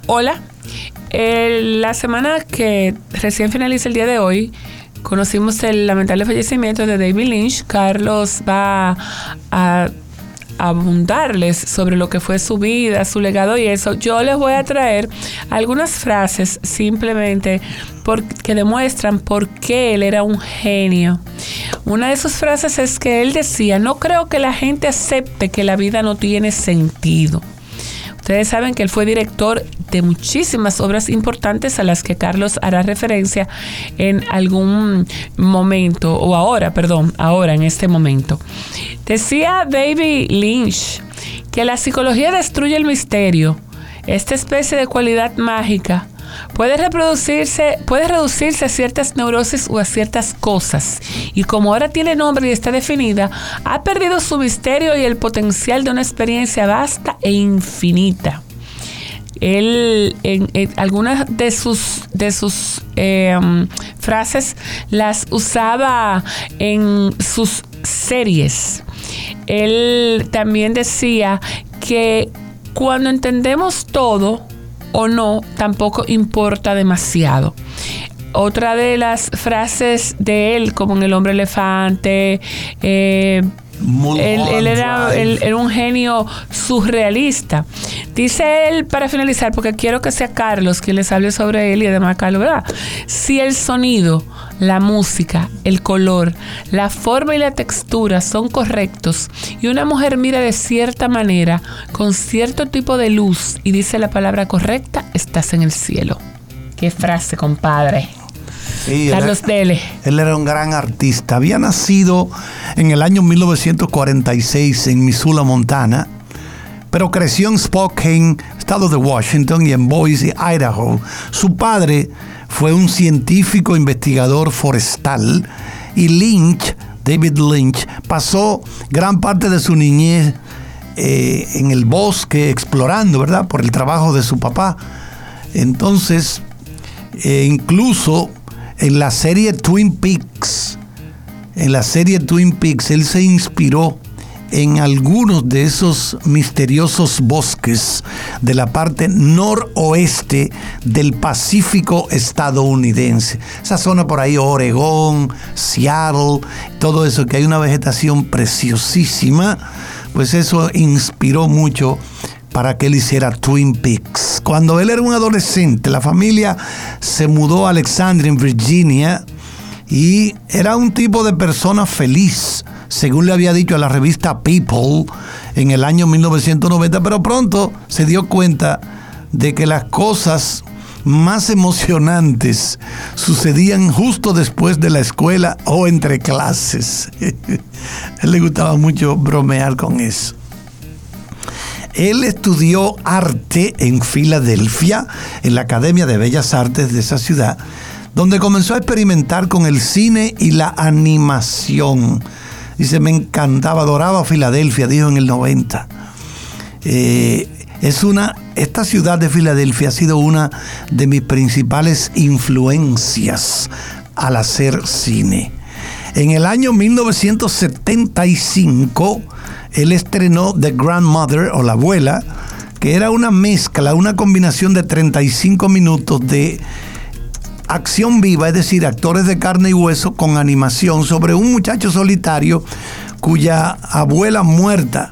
Hola, la semana que recién finaliza el día de hoy, conocimos el lamentable fallecimiento de David Lynch. Carlos va a abundarles sobre lo que fue su vida, su legado y eso. Yo les voy a traer algunas frases simplemente que demuestran por qué él era un genio. Una de sus frases es que él decía: no creo que la gente acepte que la vida no tiene sentido. Ustedes saben que él fue director de muchísimas obras importantes a las que Carlos hará referencia en algún momento, o ahora en este momento. Decía David Lynch que la psicología destruye el misterio. Esta especie de cualidad mágica puede reducirse a ciertas neurosis o a ciertas cosas, y como ahora tiene nombre y está definida, ha perdido su misterio y el potencial de una experiencia vasta e infinita. Él en algunas de sus frases las usaba en sus series. Él también decía que cuando entendemos todo o no, tampoco importa demasiado. Otra de las frases de él, como en El hombre elefante, él era un genio surrealista. Dice él, para finalizar, porque quiero que sea Carlos quien les hable sobre él, y además Carlos, ¿verdad? Si el sonido, la música, el color, la forma y la textura son correctos y una mujer mira de cierta manera, con cierto tipo de luz, y dice la palabra correcta, estás en el cielo. ¡Qué frase, compadre! Sí, Carlos Dele. Él era un gran artista. Había nacido en el año 1946 en Missoula, Montana, pero creció en Spokane, estado de Washington, y en Boise, Idaho. Su padre fue un científico investigador forestal, y Lynch, David Lynch, pasó gran parte de su niñez en el bosque explorando, ¿verdad?, por el trabajo de su papá. Entonces, incluso en la serie Twin Peaks, él se inspiró en algunos de esos misteriosos bosques de la parte noroeste del Pacífico estadounidense. Esa zona por ahí, Oregón, Seattle, todo eso, que hay una vegetación preciosísima, pues eso inspiró mucho para que él hiciera Twin Peaks. Cuando él era un adolescente, la familia se mudó a Alexandria, en Virginia, y era un tipo de persona feliz, según le había dicho a la revista People en el año 1990, pero pronto se dio cuenta de que las cosas más emocionantes sucedían justo después de la escuela o entre clases. A él le gustaba mucho bromear con eso. Él estudió arte en Filadelfia, en la Academia de Bellas Artes de esa ciudad, donde comenzó a experimentar con el cine y la animación. Dice, me encantaba, adoraba Filadelfia, dijo en el 90. Esta ciudad de Filadelfia ha sido una de mis principales influencias al hacer cine. En el año 1975, él estrenó The Grandmother, o La Abuela, que era una mezcla, una combinación de 35 minutos de acción viva, es decir, actores de carne y hueso con animación, sobre un muchacho solitario cuya abuela muerta,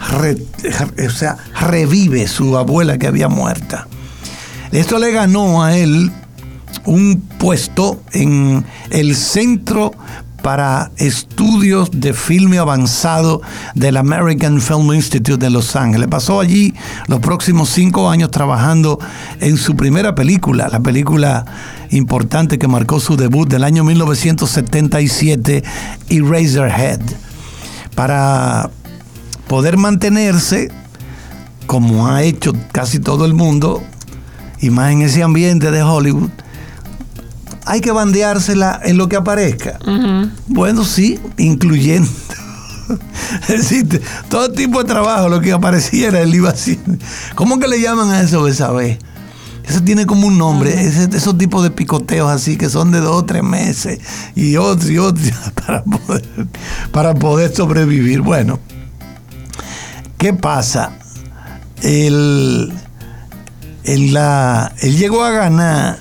revive su abuela que había muerta. Esto le ganó a él un puesto en el Centro para Estudios de Filme Avanzado del American Film Institute de Los Ángeles. Pasó allí los próximos 5 años trabajando en su primera película, la película importante que marcó su debut del año 1977, Eraserhead. Para poder mantenerse, como ha hecho casi todo el mundo, y más en ese ambiente de Hollywood, hay que bandeársela en lo que aparezca. Uh-huh. Bueno, sí, incluyendo. Es decir, todo tipo de trabajo, lo que apareciera, él iba haciendo. ¿Cómo que le llaman a eso, Besabé? Eso tiene como un nombre, uh-huh. Esos tipos de picoteos así, que son de 2 o 3 meses, y otros, para poder sobrevivir. Bueno, ¿qué pasa? Él él llegó a ganar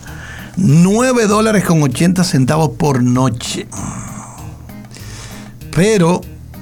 $9.80 por noche. Pero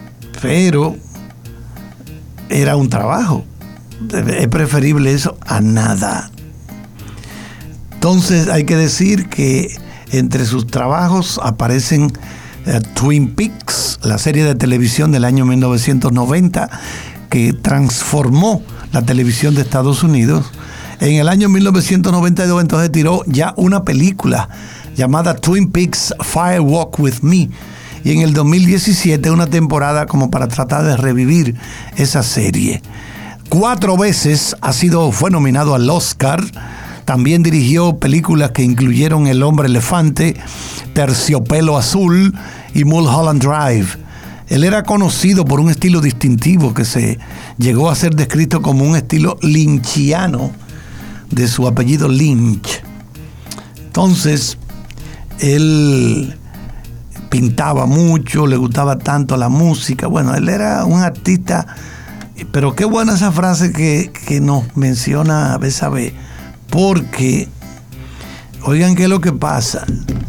era un trabajo. Es preferible eso a nada. Entonces hay que decir que entre sus trabajos aparecen Twin Peaks, la serie de televisión del año 1990 que transformó la televisión de Estados Unidos. En el año 1992 entonces tiró ya una película llamada Twin Peaks Fire Walk With Me, y en el 2017 una temporada como para tratar de revivir esa serie. 4 veces fue nominado al Oscar. También dirigió películas que incluyeron El hombre elefante, Terciopelo azul y Mulholland Drive. Él era conocido por un estilo distintivo que se llegó a ser descrito como un estilo lynchiano, de su apellido Lynch. Entonces, él pintaba mucho, le gustaba tanto la música. Bueno, él era un artista, pero qué buena esa frase que nos menciona Bessabé, porque, oigan qué es lo que pasa.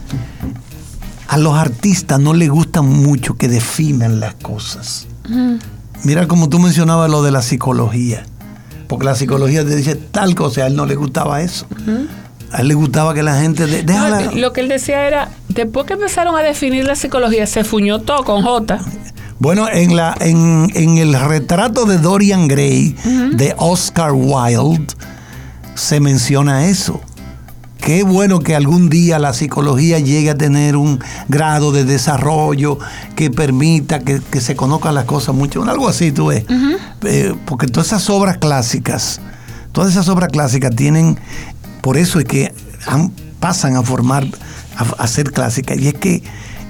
A los artistas no les gusta mucho que definan las cosas. Mira como tú mencionabas lo de la psicología, porque la psicología te dice tal cosa, a él no le gustaba eso. A él le gustaba que la gente... No, lo que él decía era, después que empezaron a definir la psicología, se fuñó todo con J. Bueno, en el retrato de Dorian Gray, de Oscar Wilde, se menciona eso. Qué bueno que algún día la psicología llegue a tener un grado de desarrollo que permita que se conozcan las cosas mucho. Algo así, tú ves. Porque todas esas obras clásicas tienen... Por eso es que pasan a ser clásicas. Y es que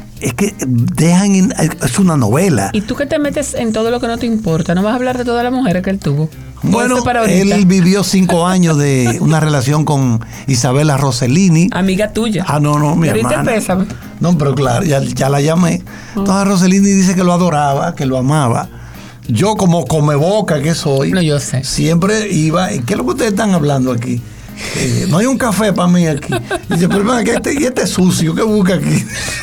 es una novela. ¿Y tú que te metes en todo lo que no te importa? ¿No vas a hablar de todas las mujeres que él tuvo? Bueno, él vivió 5 años de una relación con Isabella Rossellini. Amiga tuya. No, mi hermana. Pésame. No, pero claro, ya la llamé. Entonces Rossellini dice que lo adoraba, que lo amaba. Yo como comeboca que soy, no, yo sé, siempre iba. ¿Qué es lo que ustedes están hablando aquí? No hay un café para mí aquí. Y dice, pero este es sucio, ¿qué busca aquí?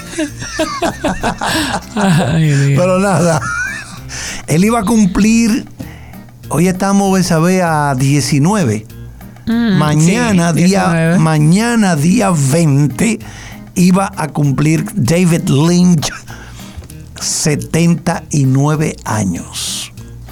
Ay, pero nada, él iba a cumplir, hoy estamos, ¿sabes?, a 19. Mañana, sí, 19. Mañana, día 20, iba a cumplir David Lynch 79 años.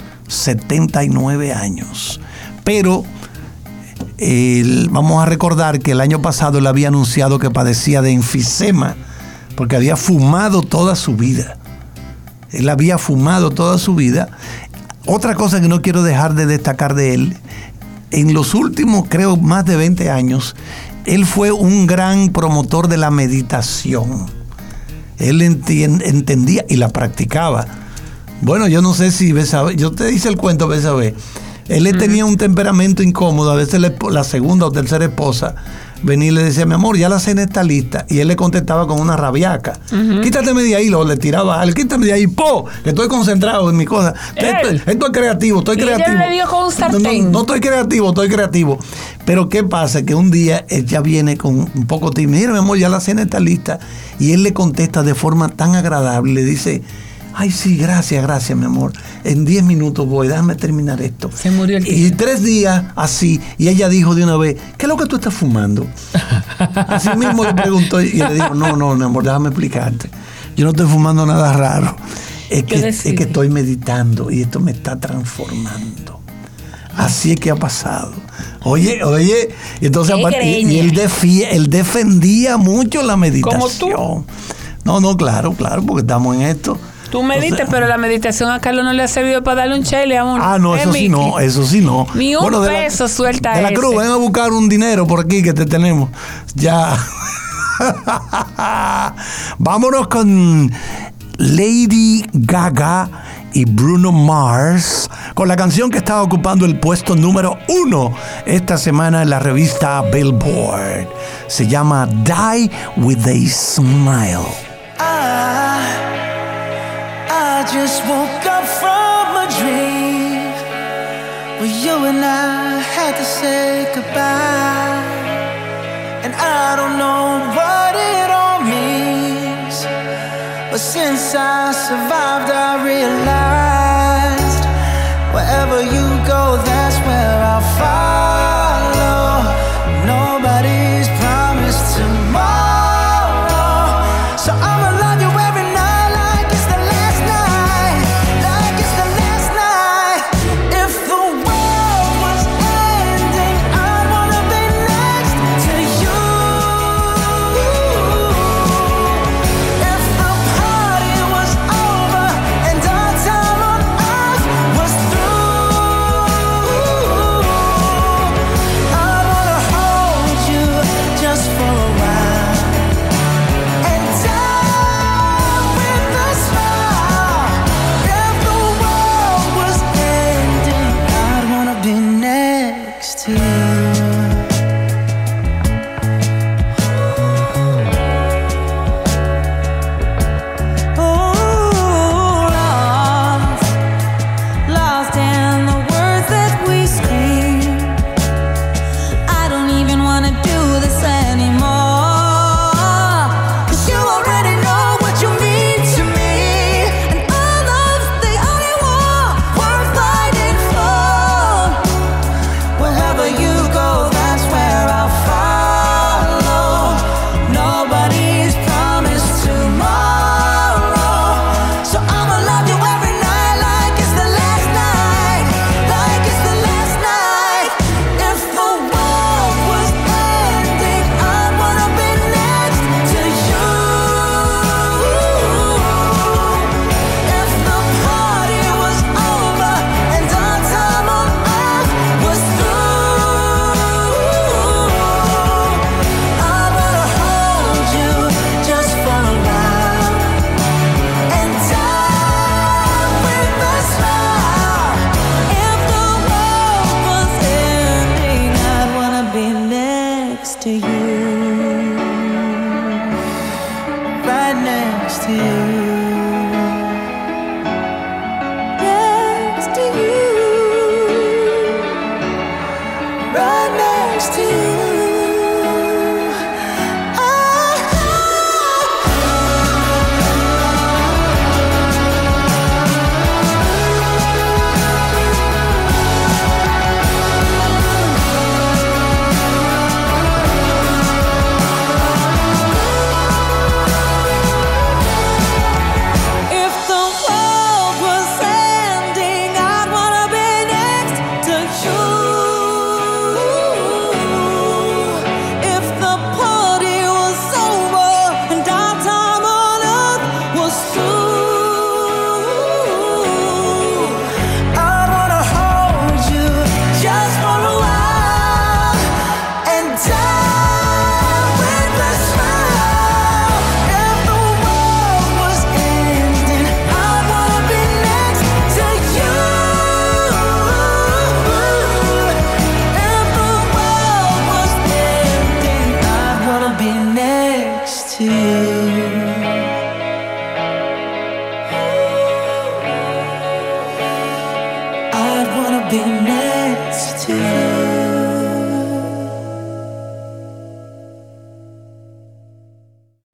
79 años. Pero vamos a recordar que el año pasado él había anunciado que padecía de enfisema porque había fumado toda su vida. Él había fumado toda su vida. Otra cosa que no quiero dejar de destacar de él, en los últimos, creo, más de 20 años, él fue un gran promotor de la meditación. Él entendía y la practicaba. Bueno, yo no sé si Bessabé, yo te hice el cuento, Bessabé. Él tenía un temperamento incómodo. A veces la segunda o tercera esposa venía y le decía, mi amor, ya la cena está lista. Y él le contestaba con una rabiaca. Quítateme de ahí, le tiraba algo. Quítame de ahí, que estoy concentrado en mi cosa. Esto es creativo, estoy creativo. Ella le dio con un sartén. No estoy creativo. Pero ¿qué pasa? Que un día ella viene con un poco tímida. Mira, mi amor, ya la cena está lista. Y él le contesta de forma tan agradable. Le dice, ay, sí, gracias, mi amor. En 10 minutos voy, déjame terminar esto. Se murió el tío. Y 3 días así, y ella dijo de una vez, ¿qué es lo que tú estás fumando? Así mismo le preguntó, y le dijo, no, mi amor, déjame explicarte. Yo no estoy fumando nada raro. Es que estoy meditando y esto me está transformando. Así es que ha pasado. Oye, y entonces y él defendía mucho la meditación. ¿Como tú? No, claro, porque estamos en esto. Tú meditas, pero la meditación a Carlos no le ha servido para darle un chile a uno. No, eso sí no. Ni un peso suelta de la Cruz, ven a buscar un dinero por aquí que te tenemos. Ya. Vámonos con Lady Gaga y Bruno Mars con la canción que estaba ocupando el puesto número 1 esta semana en la revista Billboard. Se llama Die With A Smile. I just woke up from a dream Well, you and I had to say goodbye, and I don't know what it all means, but since I survived I realized wherever you go, that's where I'll follow. Nobody's promised tomorrow, so I'ma love you every night like it's the last night, like it's the last night. If the world was ending, I'd wanna be next to you. If the party was over and our time on earth was through, I'd wanna hold you just for a while and die with a smile. If the world was ending, I'd wanna be next to you. Lost in the words that we scream. I don't even wanna do this anymore, 'cause you already know what you mean to me, and our love's the only war worth fighting for. Wherever you go, that's where I'll follow. Nobody's promised tomorrow, so I'ma love you every night like it's the last night, like it's the last night. If the world was ending, I'd wanna be next to you. If the party was over and our time on earth was through, I wanna hold you just for a while and die with a smile. If the world was ending, I'd wanna be next to you, right next to you, next to you, right next to you. If the world was ending, I'd wanna be next to you. If the party was over and our time on earth was through, I'd wanna hold you just for a while and die with a smile. If the world was ending, I'd wanna be next to you. If the world was ending, I'd wanna be next to you. I'd wanna be next to you.